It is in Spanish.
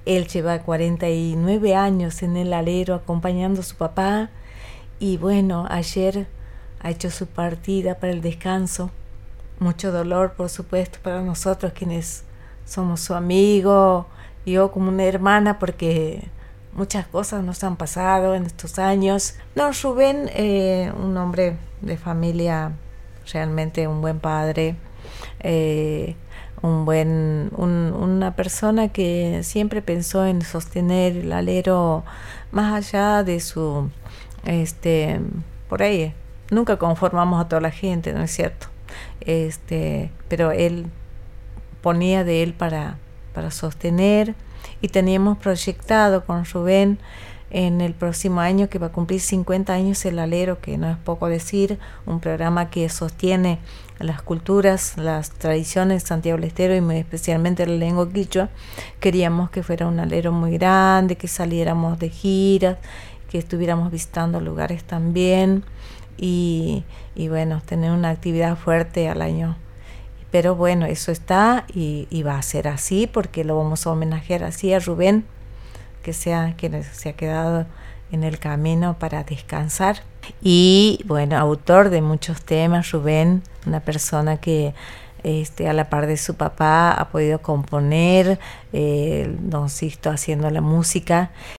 Él lleva 49 años en el alero acompañando a su papá y bueno, ayer ha hecho su partida para el descanso. Mucho dolor, por supuesto, para nosotros quienes somos su amigo, yo como una hermana, porque muchas cosas nos han pasado en estos años. No, Rubén, un hombre de familia, realmente un buen padre, una persona que siempre pensó en sostener el alero más allá de su, este, por ahí, nunca conformamos a toda la gente, ¿no es cierto? Pero él ponía de él para sostener y teníamos proyectado con Rubén en el próximo año que va a cumplir 50 años el alero, que no es poco decir, un programa que sostiene las culturas, las tradiciones de Santiago del Estero y muy especialmente la lengua quichua. Queríamos que fuera un alero muy grande, que saliéramos de giras, que estuviéramos visitando lugares también y bueno, tener una actividad fuerte al año. Pero bueno, eso está y va a ser así porque lo vamos a homenajear así a Rubén, que se ha quedado en el camino para descansar. Y bueno, autor de muchos temas, Rubén, una persona que a la par de su papá ha podido componer, don Sisto haciendo la música